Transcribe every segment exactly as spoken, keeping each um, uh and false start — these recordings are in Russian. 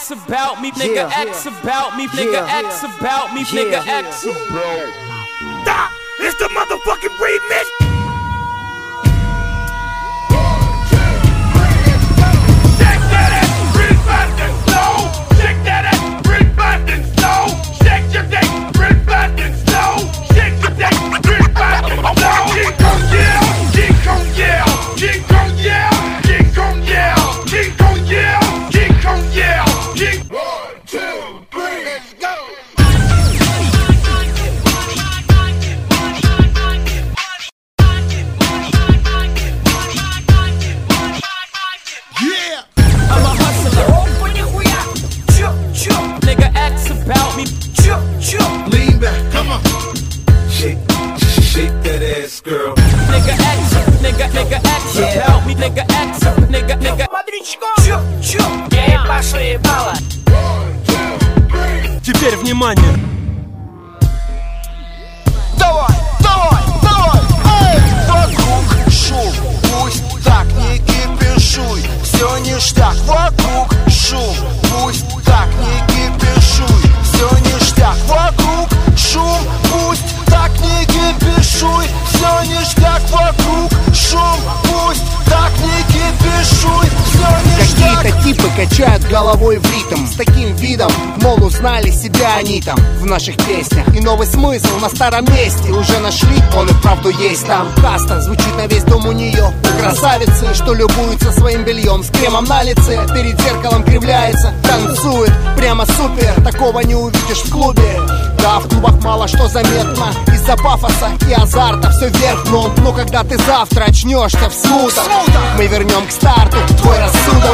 X about me, nigga X about me, nigga X about me, nigga X about. Stop! It's the motherfucking remix. Lean back, come on. Shake, shake that ass, girl. Nigga X, nigga, nigga X, help me, nigga X, nigga, nigga. Эй, пошли, бала. Теперь внимание. Давай, давай, давай, эй! Вокруг шум, пусть так не кипишуй. Все ништяк, вокруг шум, пусть так не кипишуй. Все ништяк, вокруг шум, пусть так не кипишуй. Все ништяк, вокруг шум, пусть так не кипишуй. Какие-то типы качают головой в ритм с таким видом, мол, узнали себя они там в наших песнях. И новый смысл на старом месте уже нашли, он и вправду есть там. Каста звучит на весь дом у нее. Красавицы, что любуются своим бельем с кремом на лице, перед зеркалом кривляется, танцует, прямо супер. Такого не увидишь в клубе. Да, в клубах мало что заметно из-за пафоса и азарта все вверх дном. Но когда ты завтра очнешься в смутах, мы вернем к старту твой рассудок.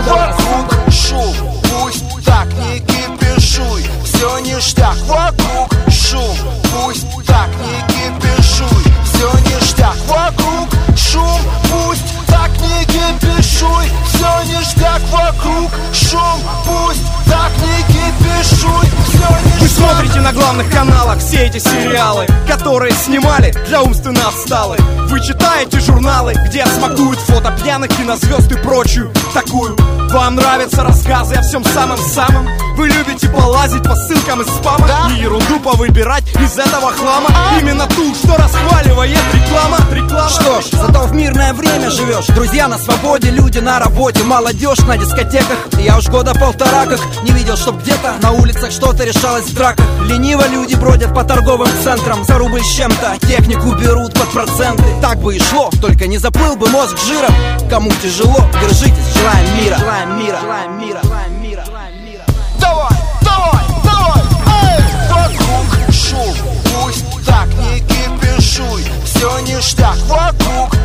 Вокруг шум, пусть так не кипишуй. Все ништяк, вокруг шум, пусть так не кипишуй. Все ништяк, вокруг шум, пусть так не кипишуй. Все ништяк, вокруг шум, пусть так не кипишуй. Вы смотрите на главных каналах все эти сериалы, которые снимали для умственно отсталых. Вы читаете журналы, где смакуют фото пьяных кинозвезд и прочую такую. Вам нравятся рассказы о всем самом-самом? Вы любите полазить по ссылкам из спама, да? И ерунду повыбирать из этого хлама, а? Именно ту, что расхваливает реклама. Реклама. Что ж, зато в мирное время живешь. Друзья на свободе, люди на работе, молодежь на дискотеках. Я уж года полтора как не видел, чтоб где-то на улицах что-то решалось в драках. Лениво люди бродят по торговым центрам, за рубль с чем-то технику берут под проценты. Так бы и шло, только не заплыл бы мозг жиром. Кому тяжело, держитесь, желаем мира. Желаем мира, желаем мира, желаем мира, желаем мира. Давай, давай, давай, эй! Вокруг шум, пусть так не кипишуй. Все ништяк, вокруг